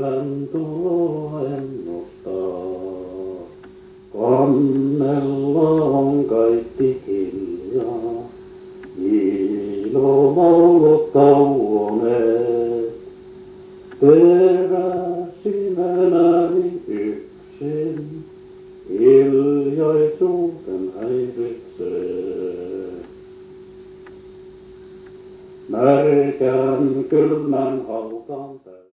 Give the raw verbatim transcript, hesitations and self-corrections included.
kevään tuloa ennustaa. Kannella on kaikki hiljaa, ilomaulut tauoneet. Peräsimenäni yksin hiljaisuuden häiritsee. Märkän kylmän hautaan täysin.